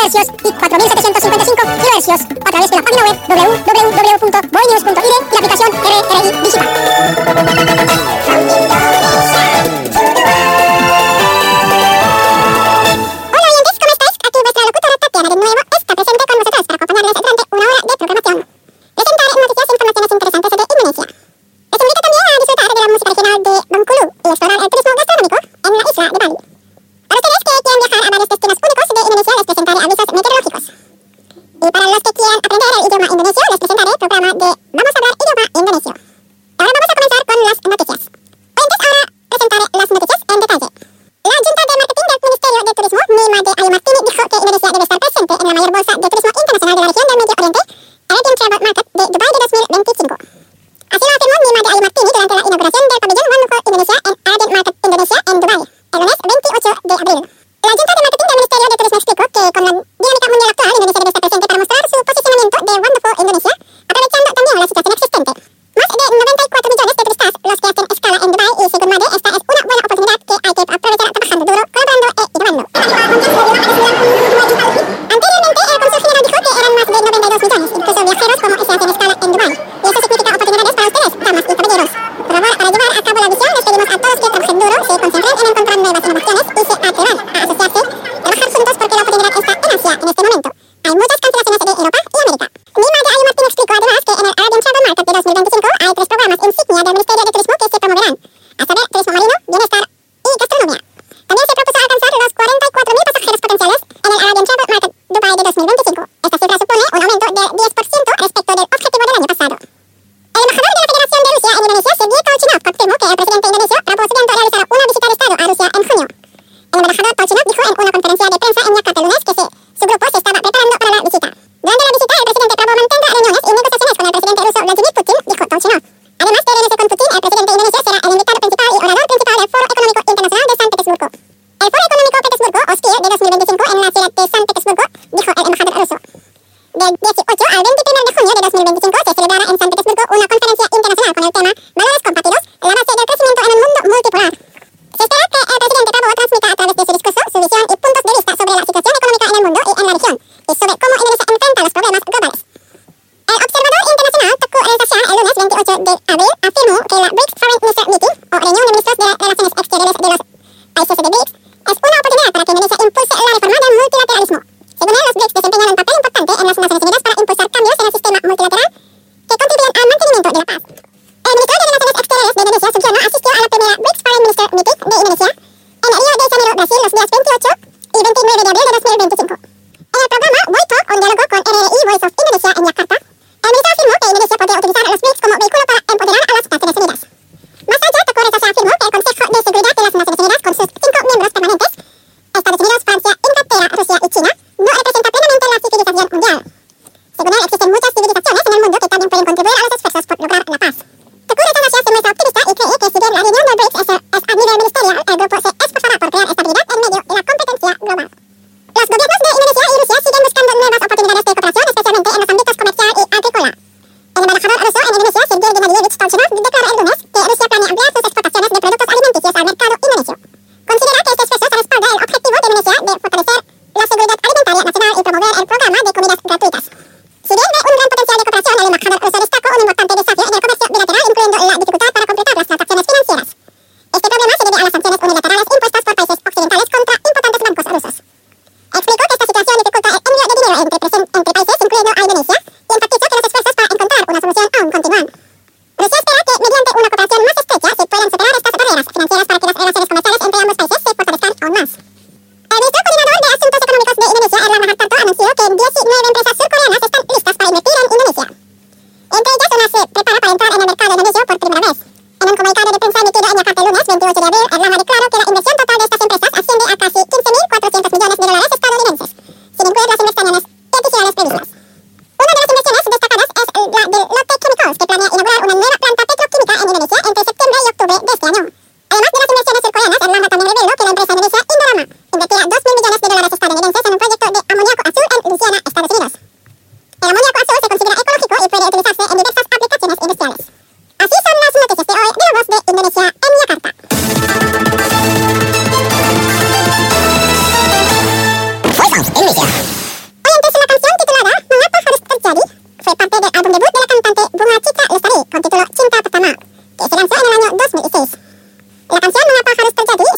kHz y 4755 kHz a través de la página web www.boynews.id y la aplicación RRI Digital.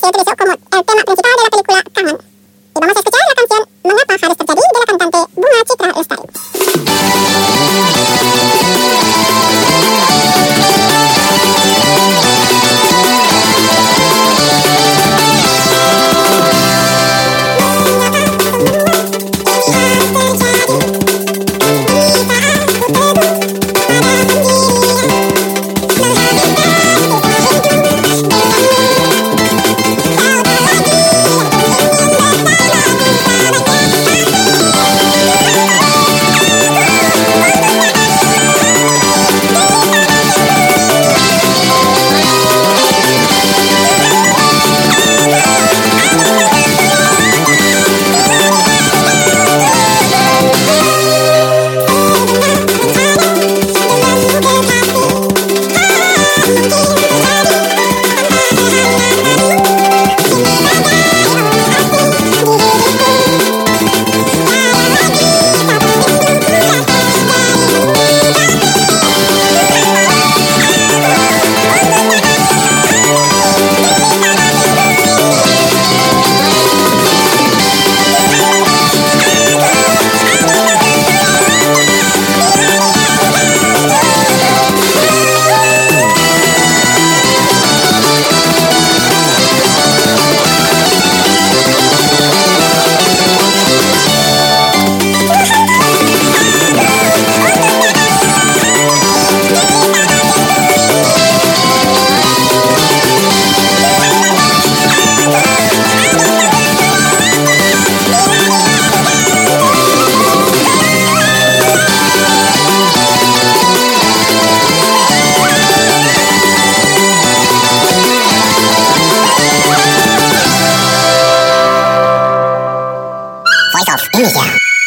se utilizó como el tema principal de la película Kanan. Y vamos a escuchar la canción Mengapa Harus Terjadi de la cantante Bunga Citra Lestari. Voice of Indonesia.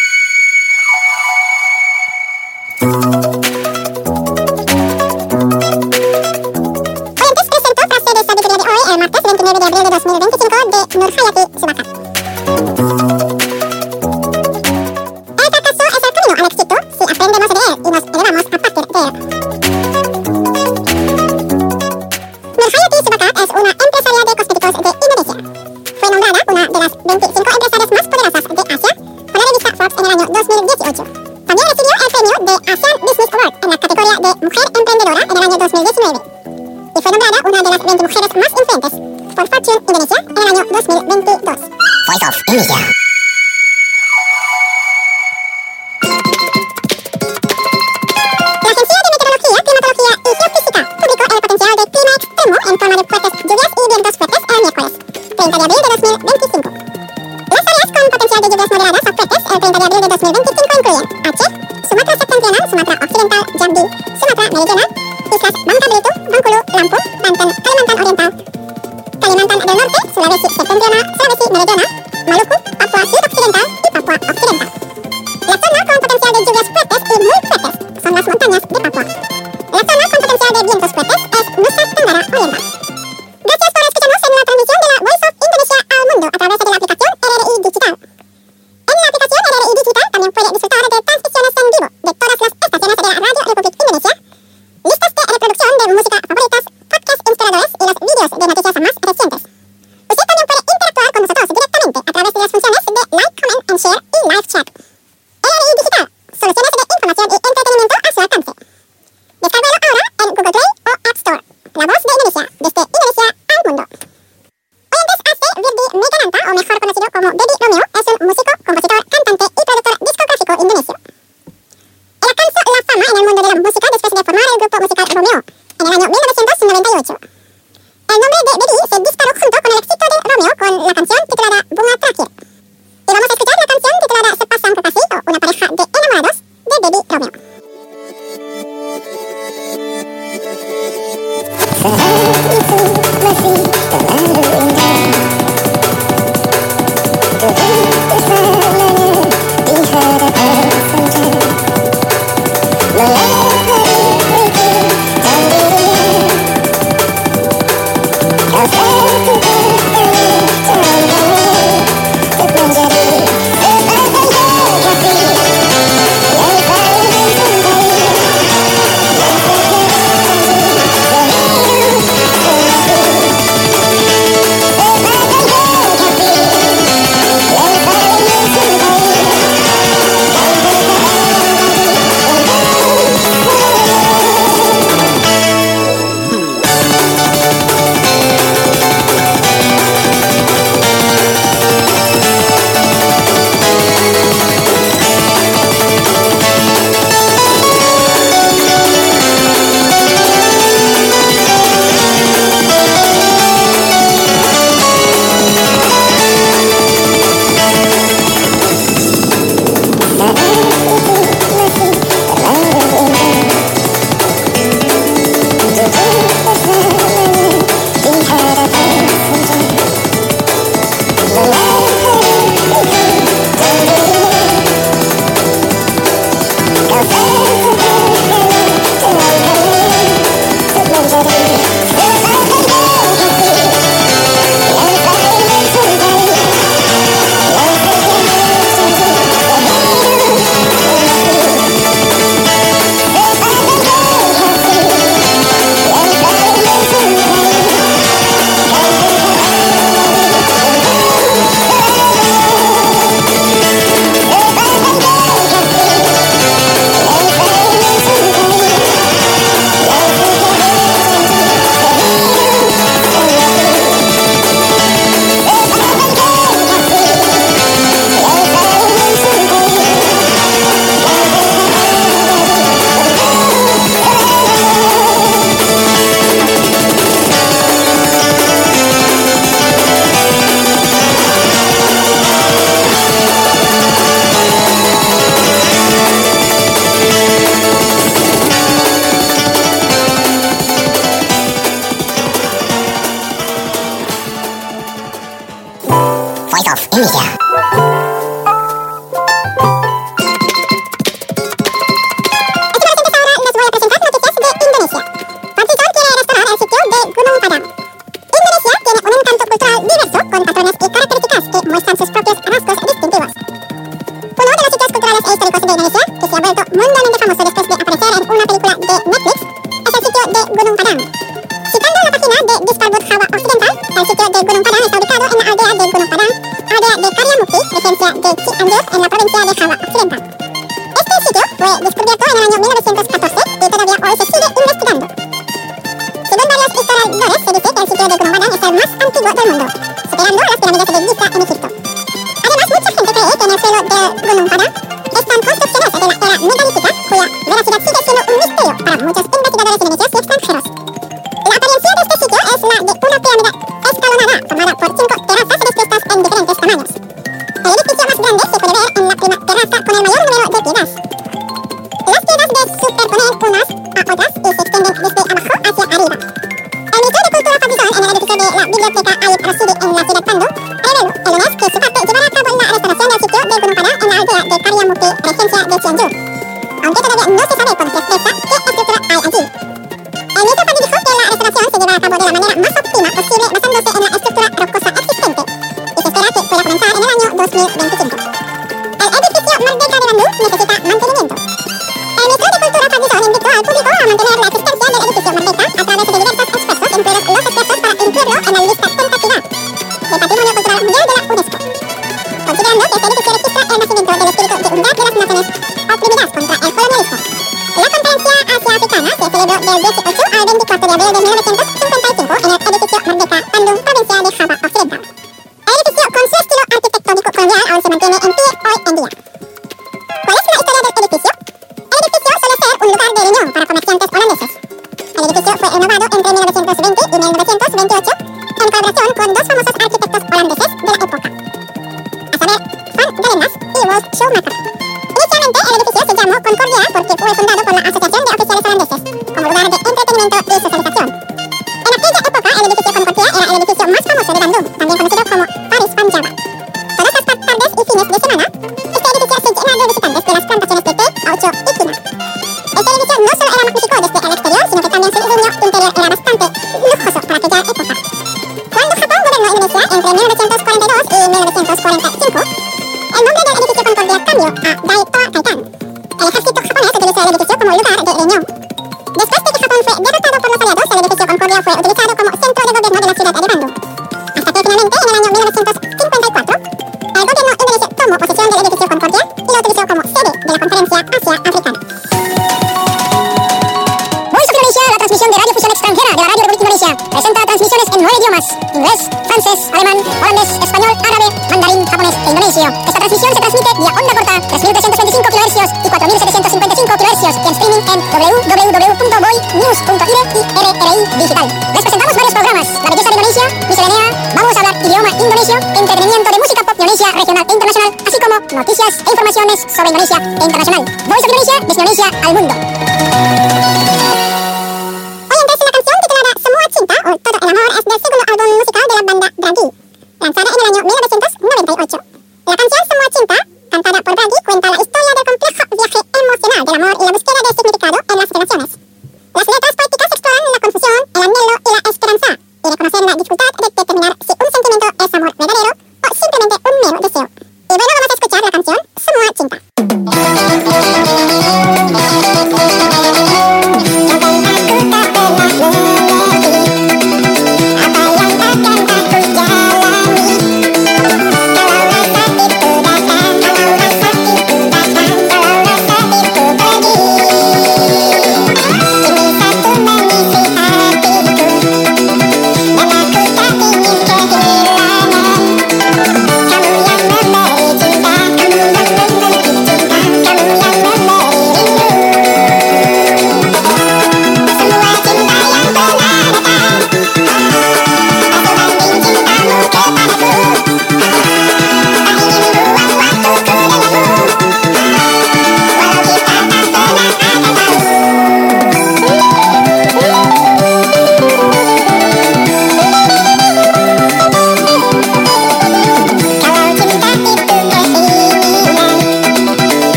Oyentes presentó frase de sabiduría de hoy, el martes 29 de abril de 2025 de Nurhayati Subakar. El fracaso es el camino al éxito si aprendemos de él y nos elevamos a partir de él. Nurhayati Subakar es una empresaria de cosméticos de Indonesia. Fue nombrada una de las 25 empresarias más poderosas de Asia por la revista Forbes en el año 2018. También recibió el premio de Asian Business Award en la categoría de Mujer Emprendedora en el año 2019. Y fue nombrada una de las 20 mujeres más influentes por Fortune Indonesia en el año 2022. Voice of Indonesia. La Agencia de Meteorología, Climatología y Geofísica publicó el potencial de clima extremo en forma de fuertes lluvias y vientos fuertes el miércoles 30 de abril de 2025. Las áreas con potencial de lluvias moderadas o fuertes el 30 de abril de 2025 incluyen Aceh, Sumatra Septentrional, Sumatra Occidental, Jambi, Sumatra Meridional, Islas Bangka Belitung, Bengkulu, Lampung, Banten, Kalimantan Oriental, Kalimantan del Norte, Sulawesi Septentrional, Sulawesi Meridional, Maluku, Papua Sudoccidental y Papua Occidental. La zona con potencial de lluvias fuertes y muy fuertes son las montañas de Papua. La zona con potencial de vientos fuertes es Nusa Tenggara Oriental. Gracias por escucharnos en la transmisión de la Voice of Indonesia al mundo a través de la aplicación RRI Digital. En la aplicación RRI Digital también puede disfrutar de transmisiones en vivo de todas las estaciones de la Radio Republic Indonesia, listas de reproducción de música favoritas, podcasts inspiradores y los vídeos de noticias más recientes. Usted también puede interactuar con nosotros directamente a través de las funciones de like, comment and share y live chat. RRI Digital, soluciones de información y entretenimiento a su alcance. Descárgalo ahora en Google Play o App Store. La voz de Indonesia, desde Indonesia al mundo. Oyentes, Ace Virdi Megananta, o mejor conocido como Baby Romeo, es un músico, compositor, cantante y productor discográfico indonesio. Él alcanzó la fama en el mundo de la música después de formar el grupo musical Romeo, en el año 1998. El nombre de Baby se disparó junto con el éxito de Romeo con la canción titulada Bunga Terakhir. Y vamos a escuchar la canción titulada Sepasang Kekasih, o Una pareja de enamorados, de Baby. Indonesia. Sobre Indonesia e internacional. Voice of Indonesia, desde Indonesia al mundo. Oyentes, la canción titulada Semua Cinta o Todo el Amor es del segundo álbum musical de la banda Bragi, lanzada en el año 1998. La canción Semua Cinta, cantada por Bragi, cuenta la historia del complejo viaje emocional del amor y la búsqueda de significado en las relaciones. Las letras poéticas exploran la confusión, el anhelo y la esperanza, y reconocen la dificultad de determinar si un sentimiento es amor verdadero o simplemente un mero deseo. Y bueno, vamos a escuchar la canción Semua Cinta. Apa yang akan aku jalani kalau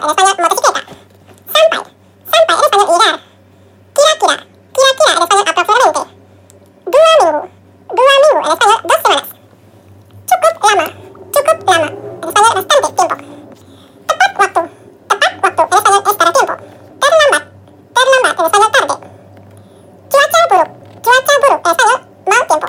en español motocicleta. Sampai, sampai en español llegar. Kira-kira, kira-kira en español aproximadamente. Dua minggu, en español 2 semanas. Cukup lama, en español bastante tiempo. Tepat waktu, en español es para tiempo. Terlambat, en español tarde. Cuaca buruk, en español mal tiempo.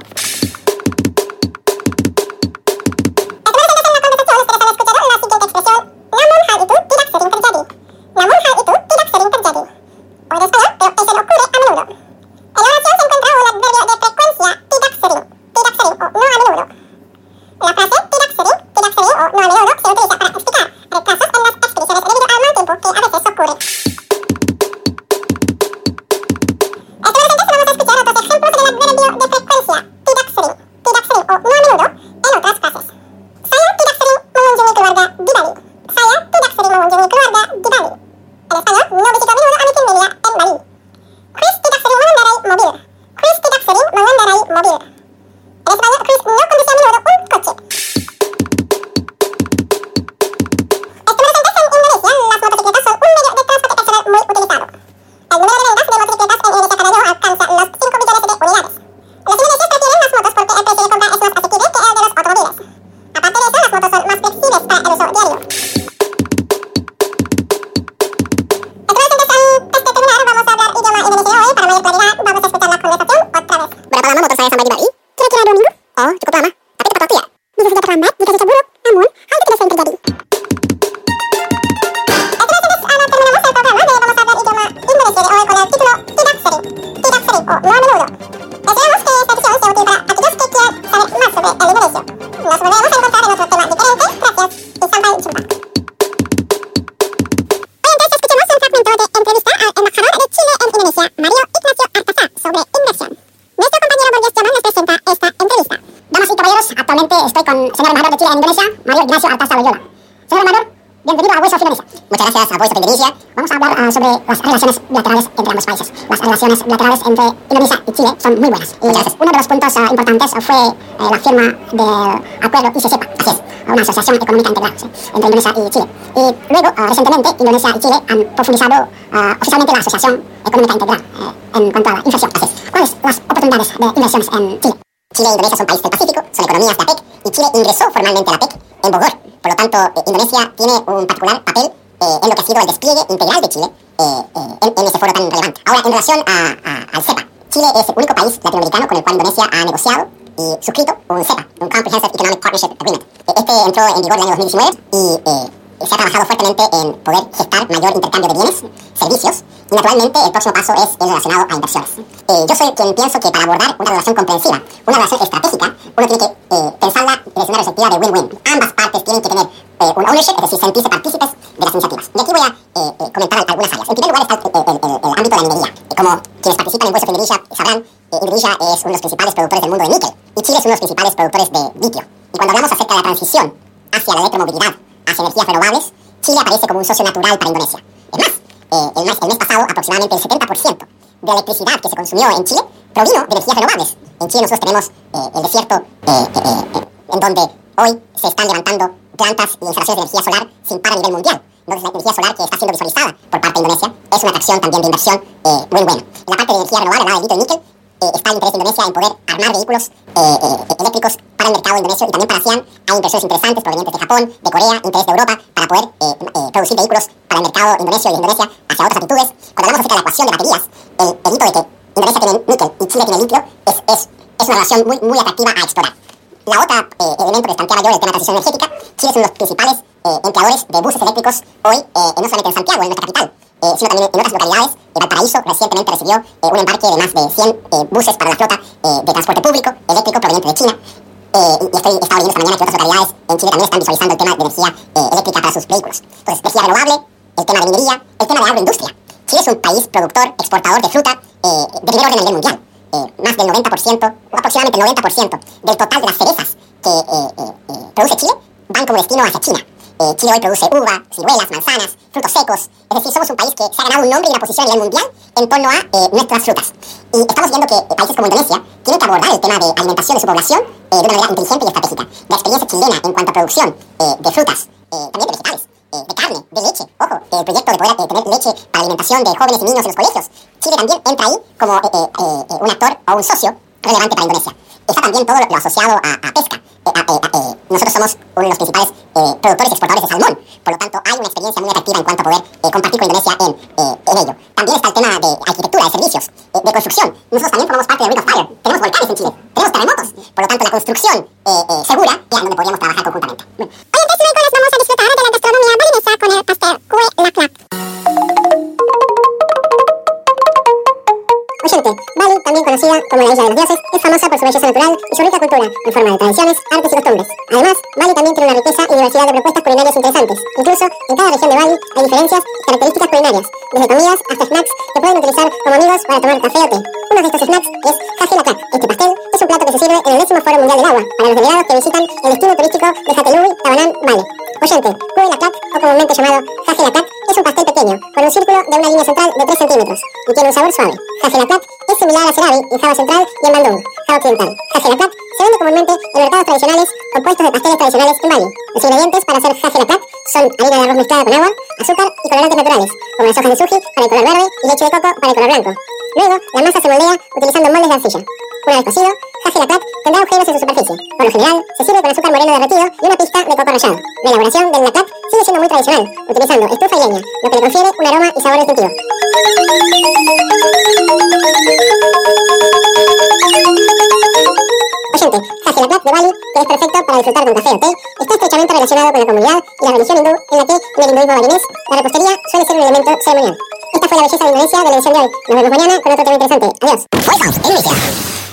Estoy con el señor embajador de Chile en Indonesia, Mario Ignacio Artasa Loyola. Señor embajador, bienvenido a Voice of Indonesia. Muchas gracias a Voice of Indonesia. Vamos a hablar sobre las relaciones bilaterales entre ambos países. Las relaciones bilaterales entre Indonesia y Chile son muy buenas. Muchas gracias. Uno de los puntos importantes fue la firma del acuerdo ICCPA. Así es, una asociación económica integral, ¿sí?, entre Indonesia y Chile. Y luego, recientemente, Indonesia y Chile han profundizado oficialmente la asociación económica integral en cuanto a la inversión. Así es. ¿Cuáles las oportunidades de inversiones en Chile? Chile e Indonesia son países del Pacífico, son economías de APEC, y Chile ingresó formalmente a la APEC en Bogor. Por lo tanto, Indonesia tiene un particular papel en lo que ha sido el despliegue integral de Chile en ese foro tan relevante. Ahora, en relación al CEPA, Chile es el único país latinoamericano con el cual Indonesia ha negociado y suscrito un CEPA, un Comprehensive Economic Partnership Agreement. Este entró en vigor el año 2019 y se ha trabajado fuertemente en poder gestar mayor intercambio de bienes, servicios, y naturalmente el próximo paso es el relacionado a inversiones. Yo soy quien pienso que para abordar una relación comprensiva, una relación estratégica, uno tiene que pensarla desde una perspectiva de win-win. Ambas partes tienen que tener un ownership, es decir, sentirse partícipes de las iniciativas. Y aquí voy a comentar algunas áreas. En primer lugar está el ámbito de la minería. Como quienes participan en Voice of Indonesia sabrán, Indonesia es uno de los principales productores del mundo de níquel, y Chile es uno de los principales productores de litio. Y cuando hablamos acerca de la transición hacia la electromovilidad, hacia energías renovables, Chile aparece como un socio natural para Indonesia. Es más, el mes pasado, aproximadamente el 70% de la electricidad que se consumió en Chile provino de energías renovables. En Chile nosotros tenemos el desierto en donde hoy se están levantando plantas y instalaciones de energía solar sin par a nivel mundial. Entonces la energía solar que está siendo visualizada por parte de Indonesia es una atracción también de inversión muy buena. En la parte de energía renovable, del litio y níquel, está el interés de Indonesia en poder armar vehículos eléctricos para el mercado indonesio y también para ASEAN. Hay inversiones interesantes provenientes de Japón, de Corea, interés de Europa para poder producir vehículos para el mercado indonesio y de Indonesia hacia otras latitudes. Cuando hablamos acerca de la ecuación de baterías, el hito de que Indonesia tiene níquel y Chile tiene litio es una relación muy atractiva a explorar. La otra elemento que les planteaba yo del tema de transición energética, Chile es uno de los principales empleadores de buses eléctricos hoy, no solamente en Santiago, en nuestra capital, sino también en otras localidades. Valparaíso recientemente recibió un embarque de más de 100 buses para la flota de transporte público eléctrico proveniente de China. Y estaba leyendo esta mañana que otras localidades en Chile también están visualizando el tema de energía eléctrica para sus vehículos. Entonces, energía renovable, el tema de minería, el tema de agroindustria. Chile es un país productor, exportador de fruta de primer orden a nivel mundial. Más del 90%, o aproximadamente el 90% del total de las cerezas que produce Chile van como destino hacia China. Chile hoy produce uva, ciruelas, manzanas, frutos secos. Es decir, somos un país que se ha ganado un nombre y una posición a nivel mundial en torno a nuestras frutas. Y estamos viendo que países como Indonesia tienen que abordar el tema de alimentación de su población de una manera inteligente y estratégica. La experiencia chilena en cuanto a producción de frutas, también de vegetales, de carne, de leche. Ojo, el proyecto de poder tener leche para alimentación de jóvenes y niños en los colegios. Chile también entra ahí como un actor o un socio relevante para Indonesia. Está también todo lo asociado a pesca. Nosotros somos uno de los principales productores y exportadores de salmón. Por lo tanto, hay una experiencia muy atractiva en cuanto a poder compartir con Indonesia en ello. También está el tema de arquitectura, de servicios, de construcción. Nosotros también formamos parte de Ring of Fire. Tenemos volcanes en Chile, tenemos terremotos. Por lo tanto, la construcción segura es donde podríamos trabajar conjuntamente. Hoy en Tres Miércoles vamos a disfrutar de la gastronomía balinesa con el pastel Kue Laklak. Oyente, Bali, también conocida como la Isla de los Dioses, es famosa por su belleza natural y su rica cultura, en forma de tradiciones, artes y costumbres. Además, Bali también tiene una riqueza y diversidad de propuestas culinarias interesantes. Incluso, en cada región de Bali hay diferencias y características culinarias, desde comidas hasta snacks que pueden utilizar como amigos para tomar café o té. Uno de estos snacks es Haji Laklak. Este pastel es un plato que se sirve en el 10º Foro Mundial del Agua, para los delegados que visitan el destino turístico de Jatelubi, Tabanan, Bali. Oyente, Kue Laklak, o comúnmente llamado Haji Laklak, es un pastel pequeño, con un círculo de una línea central de 3 centímetros, y tiene un sabor suave. Haji Laklak es similar a serabi en Java Central y en Bandung, Java Occidental. Haji Laklak se vende comúnmente en mercados tradicionales con puestos de pasteles tradicionales en Bali. Los ingredientes para hacer Haji Laklak son harina de arroz mezclada con agua, azúcar y colorantes naturales, como las hojas de suji para el color verde y leche de coco para el color blanco. Luego, la masa se moldea utilizando moldes de arcilla. Una vez cocido, Haji Laklak tendrá agujeros en su superficie. Por lo general, se sirve con azúcar moreno derretido y una pizca de coco rallado. La elaboración del Laklak sigue siendo muy tradicional, utilizando estufa y leña, lo que le confiere un aroma y sabor distintivo. Oyente, Haji Laklak de Bali, que es perfecto para disfrutar de un café o té, está estrechamente relacionado con la comunidad y la religión hindú, en la que, en el hinduismo balinés, la repostería suele ser un elemento ceremonial. Esta fue la belleza de Indonesia de la edición de hoy. Nos vemos mañana con otro tema interesante. Adiós.